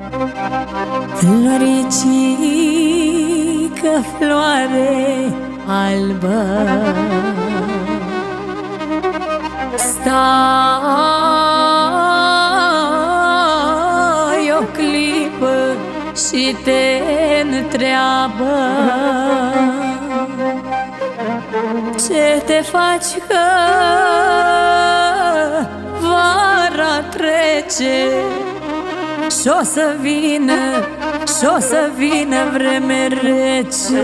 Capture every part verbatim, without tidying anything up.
Floricică, floare albă, stai o clipă și te întreabă: ce te faci că vara trece și-o să vină, și-o să vină vreme rece?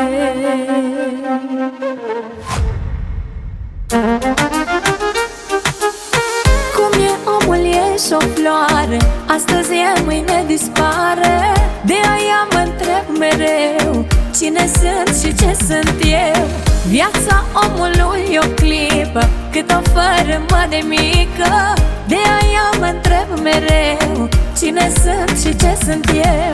Cum e omul e și o floare, astăzi e, mâine dispare. De aia mă întreb mereu: cine sunt și ce sunt eu? Viața omului e o clipă, cât o fărâmă de mică. De aia mă întreb mereu: cine sunt și ce sunt eu?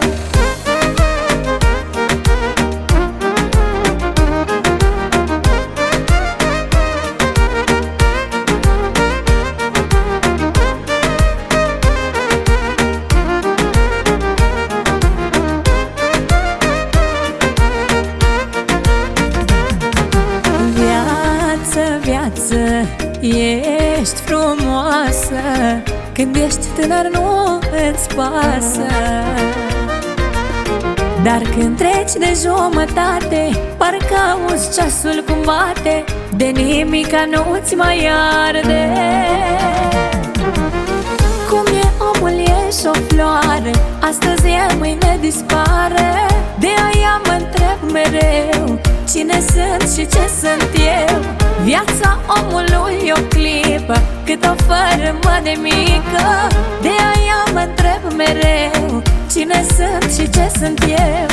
Viață, ești frumoasă, când ești tânăr nu îți pasă. Dar când treci de jumătate, parcă auzi ceasul cum bate, de nimica nu-ți mai arde. Cum e omul e și o floare, astăzi e, mâine dispare. De aia mă întreb mereu: cine sunt și ce sunt eu? Viața omului e o clipă, cât o fărâmă de mică. De aia mă întreb mereu: cine sunt și ce sunt eu?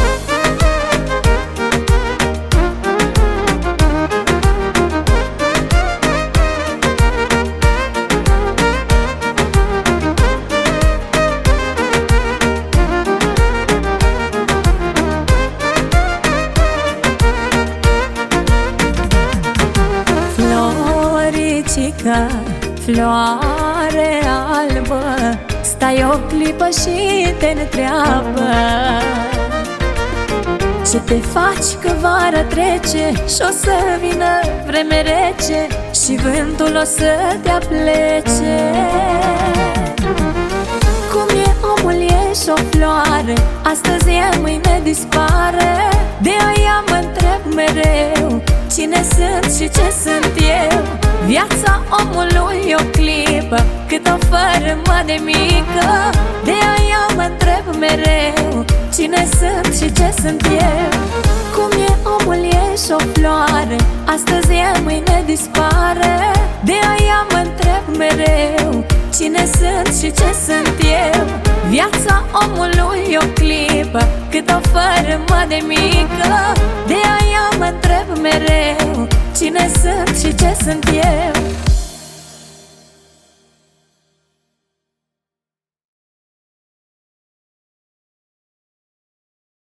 Floricică, floare albă, stai o clipă și te întreabă: ce te faci că vara trece și-o să vină vreme rece și vântul o să te aplece? Cum e omul e și o floare, astăzi e, mâine dispare. De aia mă întreb mereu: cine sunt și ce sunt eu? Viața omului e o clipă, cât o fărâmă de mică. De aia mă întreb mereu: cine sunt și ce sunt eu? Cum e omul e și o floare, astăzi e, mâine dispare. De aia mă întreb mereu: cine sunt și ce sunt eu? Viața omului e o clipă, cât o fărâmă de mică. De aia mă întreb mereu: cine sunt și ce sunt eu?